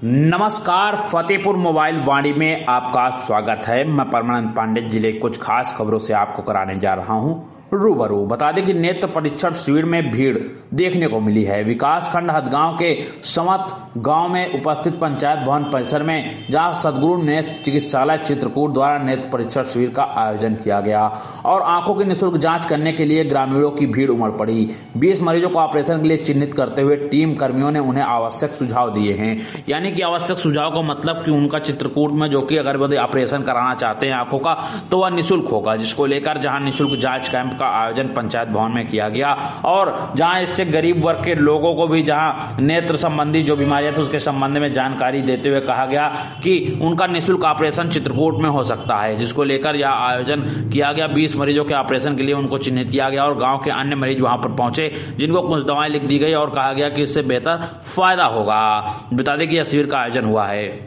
नमस्कार, फतेहपुर मोबाइल वाणी में आपका स्वागत है। मैं परमानंद पांडे जिले की कुछ खास खबरों से आपको कराने जा रहा हूं रूबरू। बता दें कि नेत्र परीक्षण शिविर में भीड़ देखने को मिली है। विकास खंड हदगांव के समत गांव में उपस्थित पंचायत भवन परिसर में जहां सदगुरु नेत्र चिकित्सालय चित्रकूट द्वारा नेत्र परीक्षण शिविर का आयोजन किया गया और आंखों की निःशुल्क जांच करने के लिए ग्रामीणों की भीड़ उमड़ पड़ी। 20 मरीजों को ऑपरेशन के लिए चिन्हित करते हुए टीम कर्मियों ने उन्हें आवश्यक सुझाव दिए हैं। यानी कि आवश्यक सुझाव का मतलब कि उनका चित्रकूट में जो कि अगर वो ऑपरेशन कराना चाहते हैं आंखों का तो वह निःशुल्क होगा, जिसको लेकर जहां निःशुल्क जांच कैंप का आयोजन पंचायत भवन में किया गया और जहां इससे गरीब वर्ग के लोगों को भी जहां नेत्र संबंधी जो बीमारियां थी उसके संबंध में जानकारी देते हुए कहा गया कि उनका निःशुल्क ऑपरेशन चित्रकूट में हो सकता है, जिसको लेकर यह आयोजन किया गया। 20 मरीजों के ऑपरेशन के लिए उनको चिन्हित किया गया और गांव के अन्य मरीज वहां पर पहुंचे, जिनको कुछ दवाएं लिख दी गई और कहा गया कि इससे बेहतर फायदा होगा। बता दें कि यह शिविर का आयोजन हुआ है।